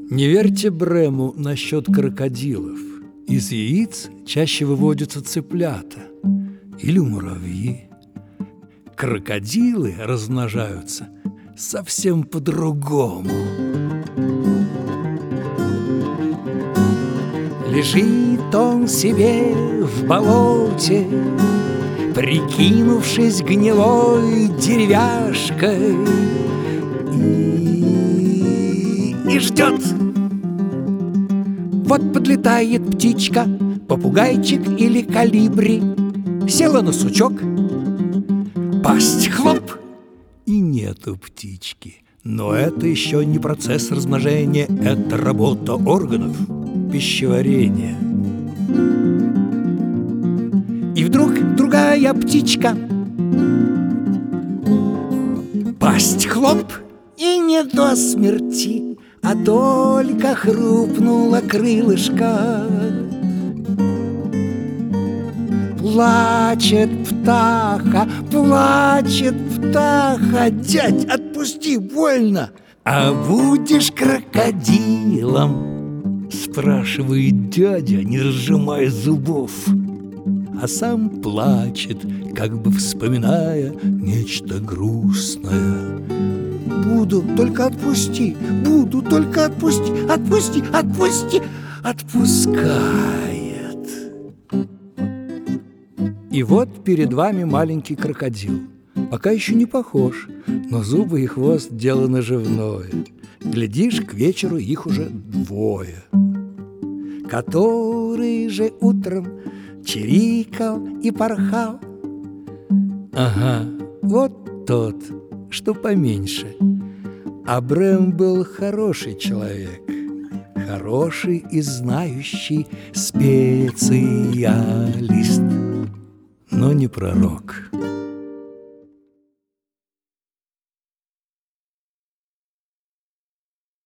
Не верьте Брему насчет крокодилов. Из яиц чаще выводятся цыплята или муравьи. Крокодилы размножаются совсем по-другому. Лежит он себе в болоте, прикинувшись гнилой деревяшкой, и ждет. Вот подлетает птичка, попугайчик или колибри, села на сучок, пасть хлоп, и нету птички. Но это еще не процесс размножения, это работа органов пищеварения. И вдруг другая птичка, пасть хлоп, и не до смерти, а только хрупнуло крылышко. Плачет птаха, дядь, отпусти, больно. А будешь крокодилом? Спрашивает дядя, не разжимая зубов, а сам плачет, как бы вспоминая нечто грустное. Буду, только отпусти, буду, только отпусти, отпусти, отпусти. Отпускает. И вот перед вами маленький крокодил. Пока еще не похож, но зубы и хвост дело наживное. Глядишь, к вечеру их уже двое. Который же утром чирикал и порхал. Ага, вот тот, что поменьше. А Брем был хороший человек, хороший и знающий специалист, но не пророк.